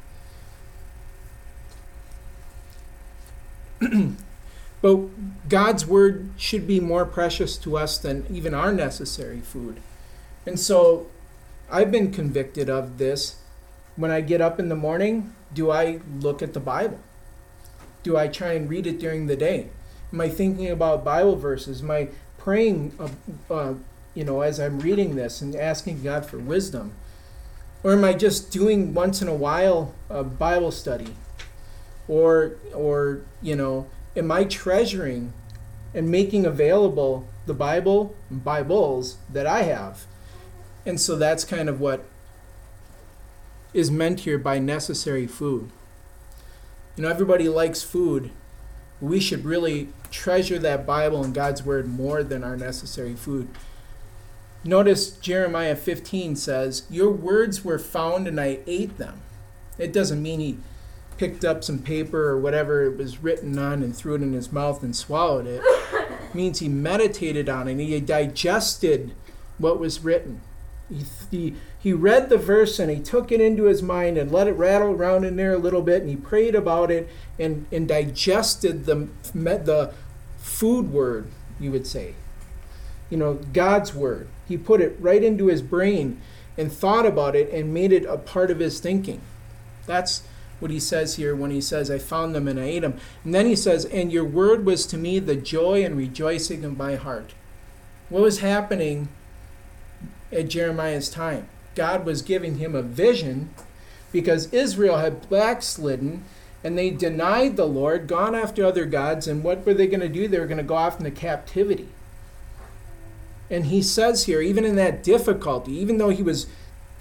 But God's word should be more precious to us than even our necessary food. And so I've been convicted of this. When I get up in the morning, do I look at the Bible? Do I try and read it during the day? Am I thinking about Bible verses? Am I praying, as I'm reading this and asking God for wisdom? Or am I just doing once in a while a Bible study? Or am I treasuring and making available the Bibles that I have? And so that's kind of what is meant here by necessary food. Everybody likes food. We should really treasure that Bible and God's word more than our necessary food. Notice Jeremiah 15 says, "Your words were found and I ate them." It doesn't mean he picked up some paper or whatever it was written on and threw it in his mouth and swallowed it. means he meditated on it. He digested what was written. He read the verse and he took it into his mind and let it rattle around in there a little bit, and he prayed about it and digested the food word, you would say. God's word. He put it right into his brain and thought about it and made it a part of his thinking. That's what he says here when he says, I found them and I ate them. And then he says, and your word was to me the joy and rejoicing of my heart. What was happening at Jeremiah's time? God was giving him a vision because Israel had backslidden and they denied the Lord, gone after other gods, and what were they going to do? They were going to go off into captivity. And he says here, even in that difficulty, even though he was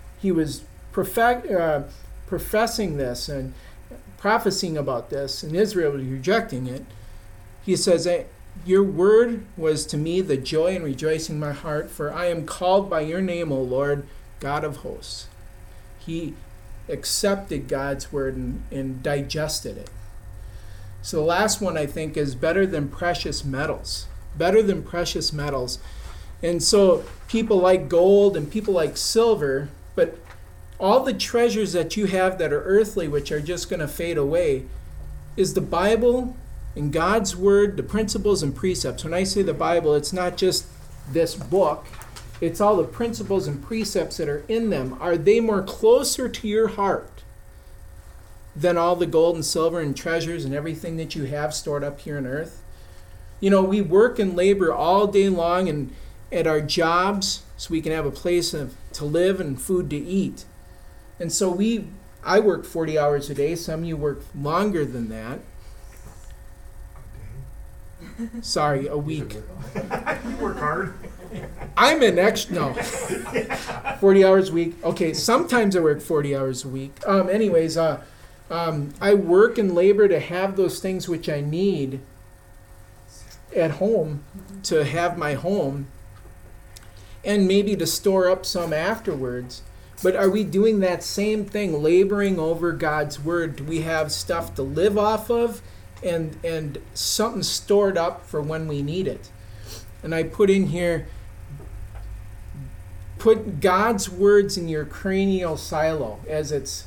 professing this and prophesying about this, and Israel was rejecting it, he says, your word was to me the joy and rejoicing in my heart, for I am called by your name, O Lord, God of hosts. He accepted God's word and digested it. So the last one, I think, is better than precious metals. Better than precious metals. And so people like gold and people like silver, but all the treasures that you have that are earthly, which are just going to fade away, is the Bible and God's word, the principles and precepts. When I say the Bible, it's not just this book. It's all the principles and precepts that are in them. Are they more closer to your heart than all the gold and silver and treasures and everything that you have stored up here on earth? We work and labor all day long and at our jobs so we can have a place to live and food to eat. And so I work 40 hours a day. Some of you work longer than that. Sorry, a week. You work hard. I'm an extra, no. 40 hours a week. Okay, sometimes I work 40 hours a week. I work and labor to have those things which I need at home, to have my home, and maybe to store up some afterwards. But are we doing that same thing, laboring over God's word? Do we have stuff to live off of and something stored up for when we need it? And I put in here, put God's words in your cranial silo, as it's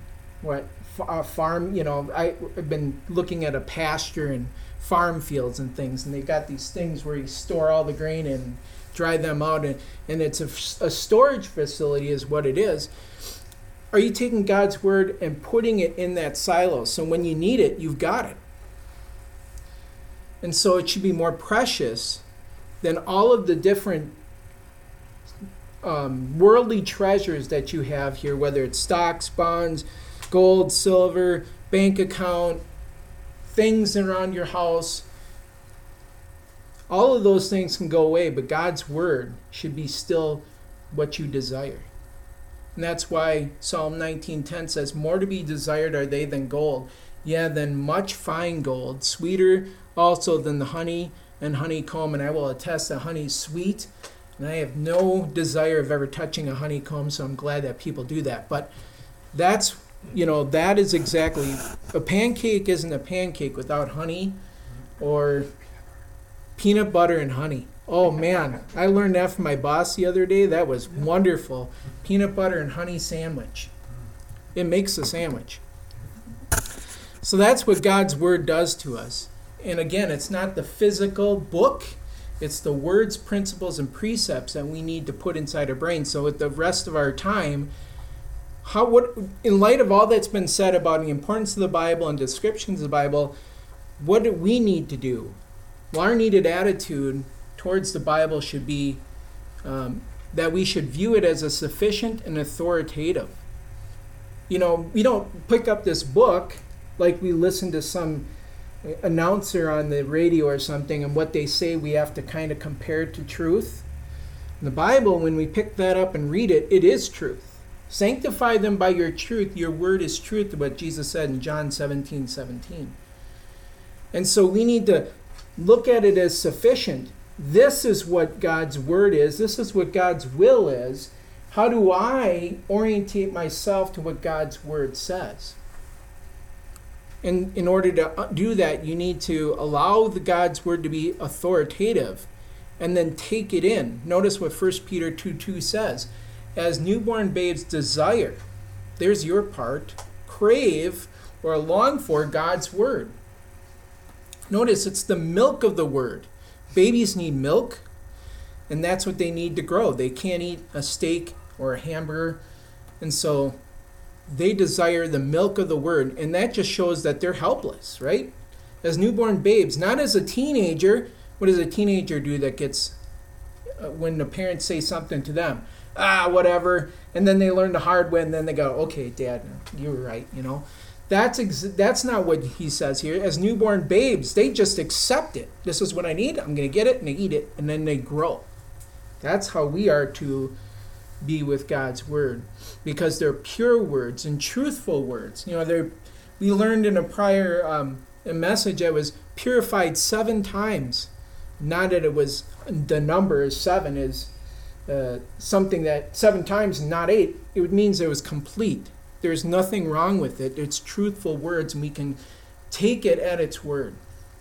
farm. I've been looking at a pasture and farm fields and things, and they got these things where you store all the grain and dry them out, and it's a storage facility is what it is. Are you taking God's word and putting it in that silo so when you need it, you've got it? And so it should be more precious than all of the different worldly treasures that you have here, whether it's stocks, bonds, gold, silver, bank account, things around your house. All of those things can go away, but God's word should be still what you desire. And that's why Psalm 19:10 says, more to be desired are they than gold, yeah, than much fine gold, sweeter also than the honey and honeycomb. And I will attest that honey is sweet, and I have no desire of ever touching a honeycomb, so I'm glad that people do that. But that is exactly, a pancake isn't a pancake without honey or peanut butter and honey. Oh man, I learned that from my boss the other day. That was wonderful. Peanut butter and honey sandwich. It makes a sandwich. So that's what God's word does to us. And again, it's not the physical book. It's the words, principles, and precepts that we need to put inside our brain. So with the rest of our time, in light of all that's been said about the importance of the Bible and descriptions of the Bible, what do we need to do? Well, our needed attitude towards the Bible should be that we should view it as a sufficient and authoritative. We don't pick up this book like we listen to some announcer on the radio or something, and what they say we have to kind of compare it to truth. In the Bible, when we pick that up and read it, it is truth. Sanctify them by your truth. Your word is truth, what Jesus said in John 17:17. And so we need to look at it as sufficient. This is what God's word is. This is what God's will is. How do I orientate myself to what God's word says? And in order to do that, you need to allow the God's word to be authoritative and then take it in. Notice what 1 Peter 2:2 says. As newborn babes desire, there's your part, crave or long for God's word. Notice it's the milk of the word. Babies need milk, and that's what they need to grow. They can't eat a steak or a hamburger, and so they desire the milk of the word, and that just shows that they're helpless, right? As newborn babes, not as a teenager. What does a teenager do that gets, when the parents say something to them? Whatever, and then they learn the hard way, and then they go, okay, Dad, you were right, That's not what he says here. As newborn babes, they just accept it. This is what I need. I'm going to get it, and they eat it, and then they grow. That's how we are to be with God's word, because they're pure words and truthful words. We learned in a prior message that was purified 7 times. Not that it was the number 7 is something that 7 times and not 8. It means it was complete. There's nothing wrong with it. It's truthful words, and we can take it at its word.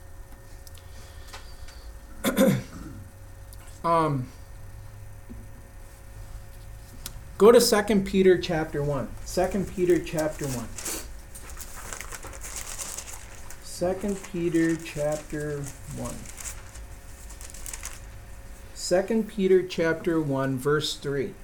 Go to 2 Peter chapter 1. 2 Peter chapter 1. 2 Peter chapter 1. 2 Peter chapter 1, verse 3.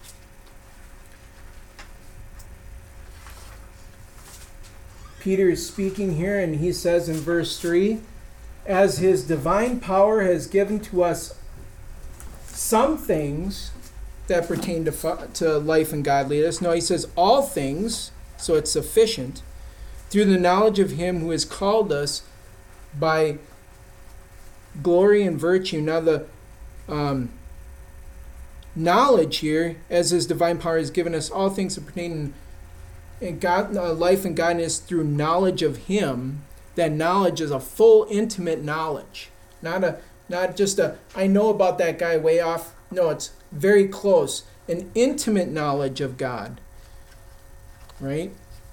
Peter is speaking here, and he says in verse 3, as his divine power has given to us some things that pertain to life and godliness. No, he says all things, so it's sufficient, through the knowledge of him who has called us by glory and virtue. Now the knowledge here, as his divine power has given us all things that pertain in God, life and godliness through knowledge of him. That knowledge is a full, intimate knowledge. Not just I know about that guy way off. No, it's very close. An intimate knowledge of God. Right?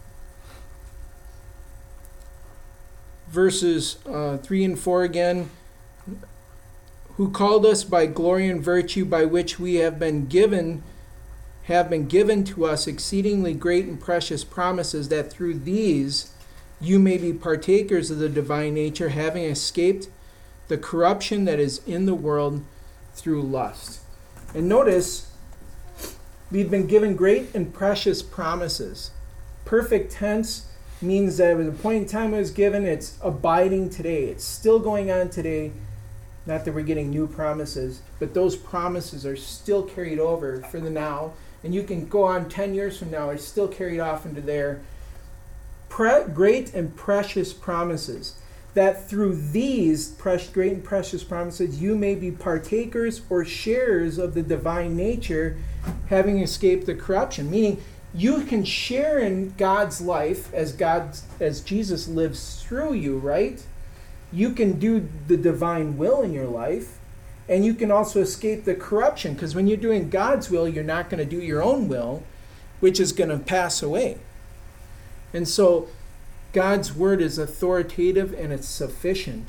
Verses 3 and 4 again. Who called us by glory and virtue, by which we have been given to us exceedingly great and precious promises, that through these you may be partakers of the divine nature, having escaped the corruption that is in the world through lust. And notice, we've been given great and precious promises. Perfect tense means that at the point in time it was given, it's abiding today. It's still going on today. Not that we're getting new promises, but those promises are still carried over for the now. And you can go on 10 years from now, it's still carried off into there. Great and precious promises. That through these great and precious promises, you may be partakers or sharers of the divine nature, having escaped the corruption. Meaning, you can share in God's life as Jesus lives through you, right? You can do the divine will in your life, and you can also escape the corruption, because when you're doing God's will, you're not going to do your own will, which is going to pass away. And so God's word is authoritative and it's sufficient.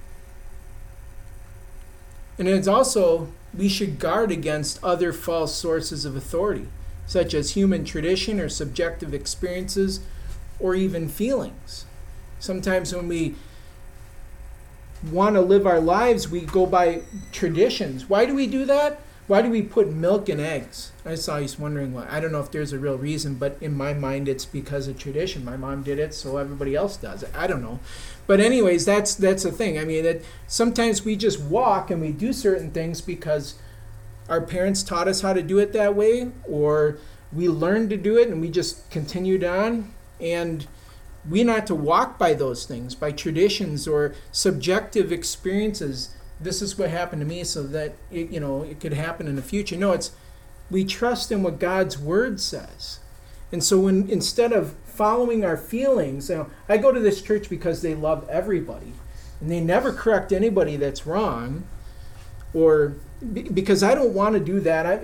And it's also, we should guard against other false sources of authority, such as human tradition or subjective experiences or even feelings. Sometimes when we want to live our lives, we go by traditions. Why do we do that? Why do we put milk in eggs? I was always wondering why. I don't know if there's a real reason, but in my mind it's because of tradition. My mom did it, so everybody else does it. I don't know. But anyways, that's the thing. I mean, that sometimes we just walk and we do certain things because our parents taught us how to do it that way, or we learned to do it and we just continued on. And we not to walk by those things, by traditions or subjective experiences. This is what happened to me, so that it could happen in the future. No, we trust in what God's word says. And so when instead of following our feelings, I go to this church because they love everybody, and they never correct anybody that's wrong, or because I don't want to do that.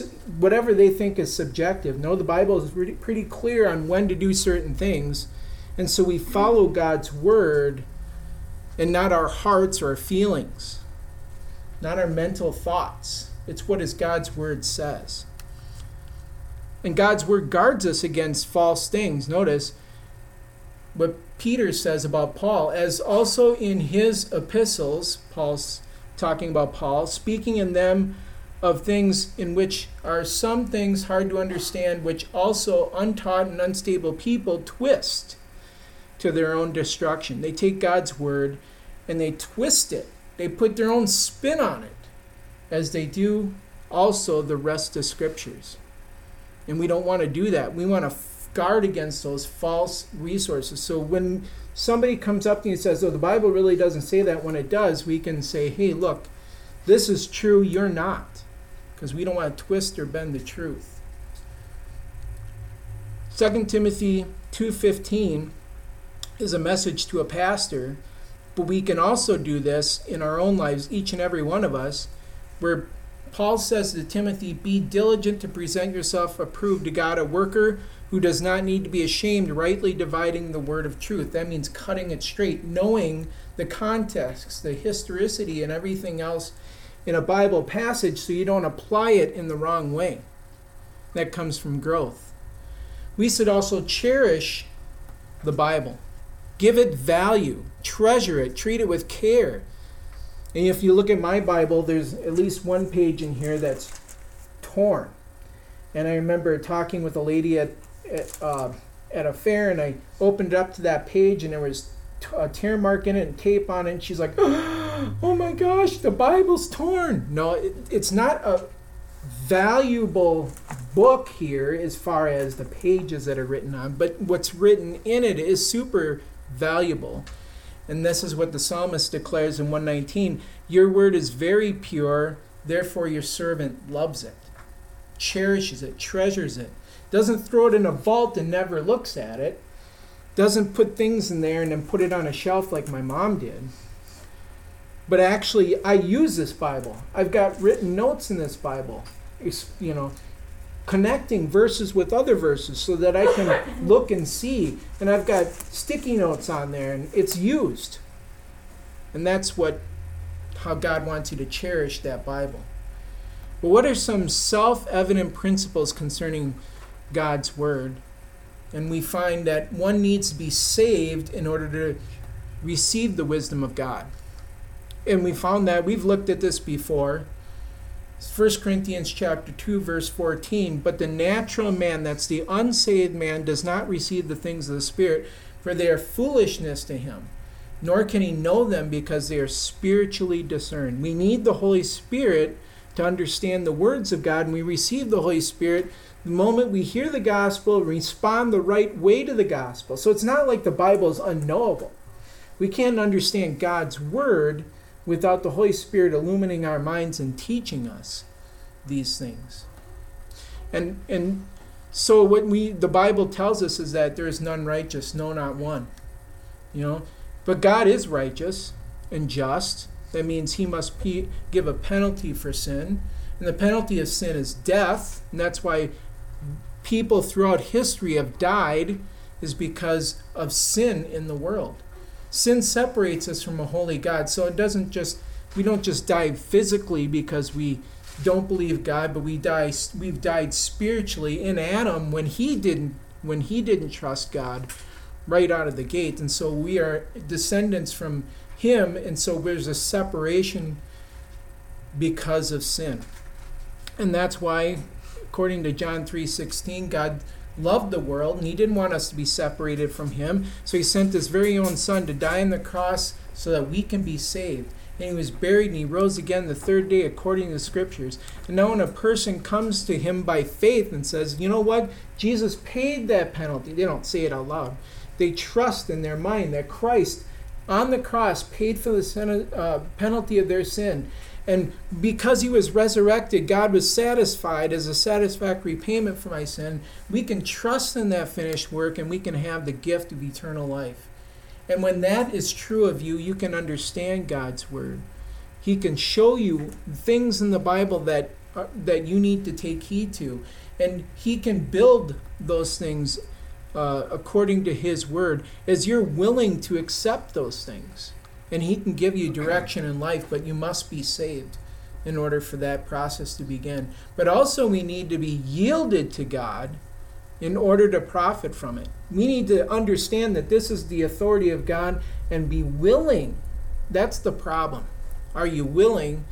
Whatever they think is subjective. No, the Bible is pretty clear on when to do certain things, And so we follow God's word and not our hearts or our feelings, not our mental thoughts. It's what God's word says. And God's word guards us against false things. Notice what Peter says about Paul, as also in his epistles, Paul's talking about Paul, speaking in them of things in which are some things hard to understand, which also untaught and unstable people twist to their own destruction. They take God's word and they twist it. They put their own spin on it, as they do also the rest of scriptures. And we don't want to do that. We want to guard against those false resources. So when somebody comes up to you and says, oh, the Bible really doesn't say that, when it does, we can say, hey, look, this is true, you're not. Because we don't want to twist or bend the truth. 2 Timothy 2:15 is a message to a pastor, but we can also do this in our own lives, each and every one of us, where Paul says to Timothy, be diligent to present yourself approved to God, a worker who does not need to be ashamed, rightly dividing the word of truth. That means cutting it straight, knowing the context, the historicity, and everything else in a Bible passage so you don't apply it in the wrong way. That comes from growth. We should also cherish the Bible. Give it value. Treasure it. Treat it with care. And if you look at my Bible, there's at least one page in here that's torn. And I remember talking with a lady at a fair, and I opened it up to that page, and there was a tear mark in it and tape on it. And she's like, oh my gosh, the Bible's torn. No, it's not a valuable book here as far as the pages that are written on, but what's written in it is super valuable. And this is what the psalmist declares in 119. Your word is very pure, therefore your servant loves it, cherishes it, treasures it. Doesn't throw it in a vault and never looks at it. Doesn't put things in there and then put it on a shelf like my mom did. But actually, I use this Bible. I've got written notes in this Bible, connecting verses with other verses so that I can look and see. And I've got sticky notes on there, and it's used. And that's how God wants you to cherish that Bible. But what are some self-evident principles concerning God's Word? And we find that one needs to be saved in order to receive the wisdom of God. And we found that, we've looked at this before. 1 Corinthians chapter 2, verse 14, but the natural man, that's the unsaved man, does not receive the things of the Spirit, for they are foolishness to him, nor can he know them because they are spiritually discerned. We need the Holy Spirit to understand the words of God, and we receive the Holy Spirit the moment we hear the gospel, respond the right way to the gospel. So it's not like the Bible is unknowable. We can't understand God's word without the Holy Spirit illuminating our minds and teaching us these things. And so what the Bible tells us is that there is none righteous, no, not one. But God is righteous and just. That means he must give a penalty for sin. And the penalty of sin is death. And that's why people throughout history have died, is because of sin in the world. Sin separates us from a holy God. So we don't just die physically because we don't believe God, but we've died spiritually in Adam when he didn't trust God right out of the gate. And so we are descendants from him, and so there's a separation because of sin. And that's why, according to John 3:16, God loved the world, and he didn't want us to be separated from him. So he sent his very own son to die on the cross so that we can be saved. And he was buried, and he rose again the third day according to the scriptures. And now when a person comes to him by faith and says, you know what, Jesus paid that penalty. They don't say it out loud. They trust in their mind that Christ on the cross paid for the penalty of their sin. And because he was resurrected, God was satisfied as a satisfactory payment for my sin. We can trust in that finished work, and we can have the gift of eternal life. And when that is true of you, you can understand God's word. He can show you things in the Bible that you need to take heed to. And he can build those things according to his word, as you're willing to accept those things. And he can give you direction in life, but you must be saved in order for that process to begin. But also we need to be yielded to God in order to profit from it. We need to understand that this is the authority of God and be willing. That's the problem. Are you willing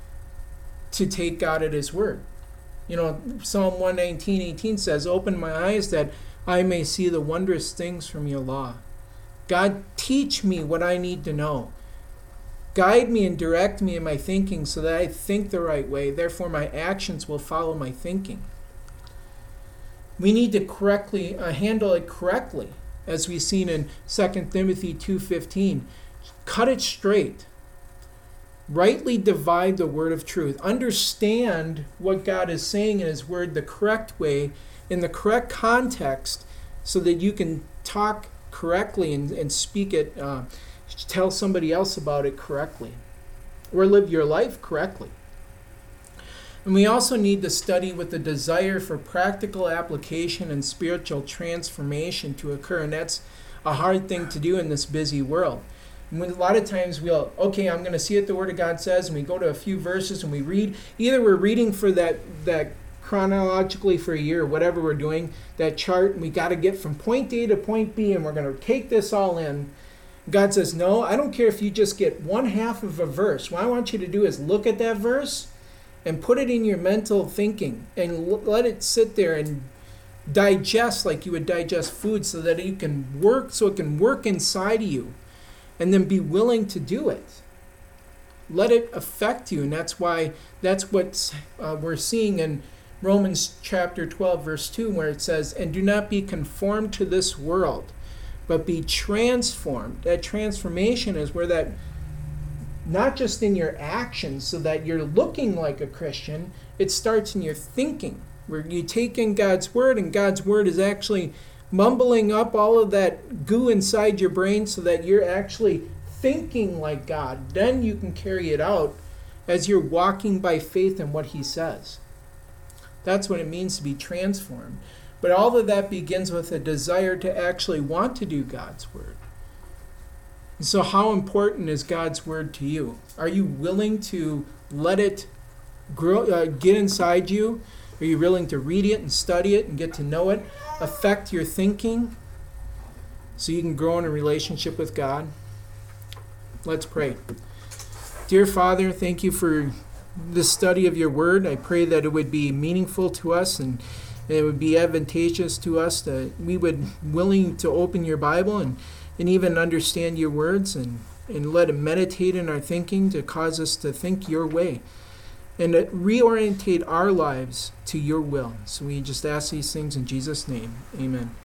to take God at his word? Psalm 119:18 says, "Open my eyes that I may see the wondrous things from your law." God, teach me what I need to know. Guide me and direct me in my thinking so that I think the right way. Therefore, my actions will follow my thinking. We need to handle it correctly, as we've seen in 2 Timothy 2:15. Cut it straight. Rightly divide the word of truth. Understand what God is saying in his word the correct way, in the correct context, so that you can talk correctly and speak it, tell somebody else about it correctly, or live your life correctly. And we also need to study with the desire for practical application and spiritual transformation to occur, and that's a hard thing to do in this busy world. And a lot of times I'm going to see what the Word of God says, and we go to a few verses and we read. Either we're reading for that chronologically for a year, or whatever we're doing, that chart, and we got to get from point A to point B, and we're going to take this all in. God says, no, I don't care if you just get one half of a verse. What I want you to do is look at that verse and put it in your mental thinking and let it sit there and digest like you would digest food, so that it can work inside of you, and then be willing to do it. Let it affect you, and that's what we're seeing in Romans chapter 12, verse 2, where it says, "And do not be conformed to this world, but be transformed." That transformation is where that, not just in your actions so that you're looking like a Christian, it starts in your thinking, where you take in God's word, and God's word is actually mumbling up all of that goo inside your brain so that you're actually thinking like God. Then you can carry it out as you're walking by faith in what he says. That's what it means to be transformed. But all of that begins with a desire to actually want to do God's word. So how important is God's word to you? Are you willing to let it grow, get inside you? Are you willing to read it and study it and get to know it, affect your thinking, so you can grow in a relationship with God? Let's pray. Dear Father, thank you for this study of your word. I pray that it would be meaningful to us, and it would be advantageous to us, that we would willing to open your Bible and even understand your words, and let it meditate in our thinking to cause us to think your way, and to reorientate our lives to your will. So we just ask these things in Jesus' name. Amen.